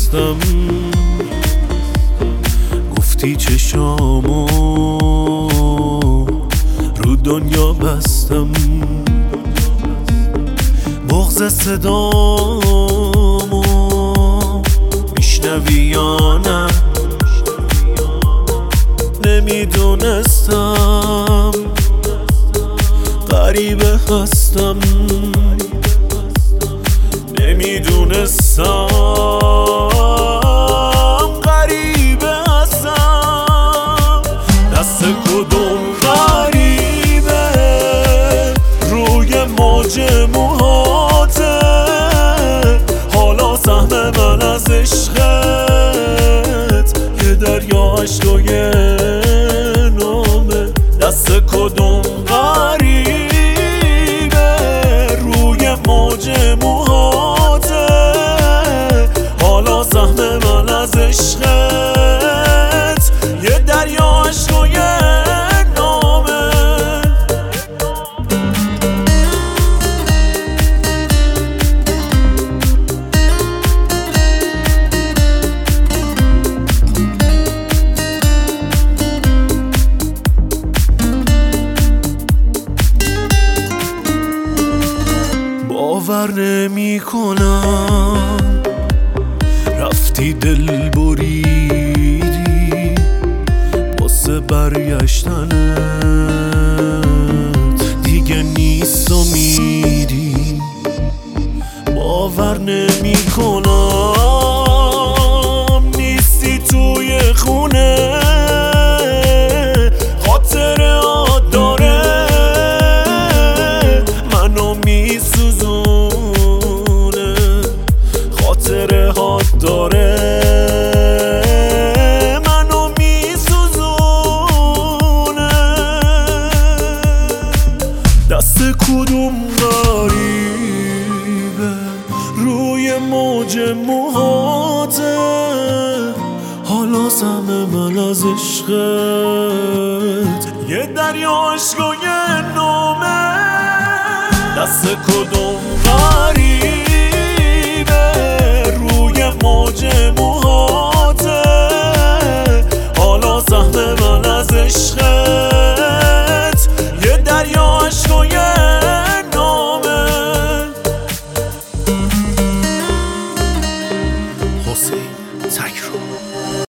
بستم، گفتی چشامو رو دنیا بستم، بغض صدامو میشنوی یا نه؟ نمیدونستم غریبه هستم، نمیدونستم غریبه هستم. دست کدوم غریبه روی موج موهاته، حالا سهم من از عشقت یه دریا عشق و یه نامه. دست کدوم غریبه روی موج موهاته، حالا سهم من از عشقت یه دریا عشق و یه نامه. باور نمی کنم رفتی دل بریدی واسه برگشتنت دیگه نیست امیدی. باور نمی کنم نیستی توی خونه، خاطره داره منو میسوزونه، خاطره ها داره منو میسوزونه. دست کدوم غریبه روی موج موهاته، حالا سهم من از عشقت یه دریا عشق و یه نامه. دست کدوم غریبه روی موج موهاته، حالا سهم من از عشقت یه دریا عشق و یه نامه. حسین تکرو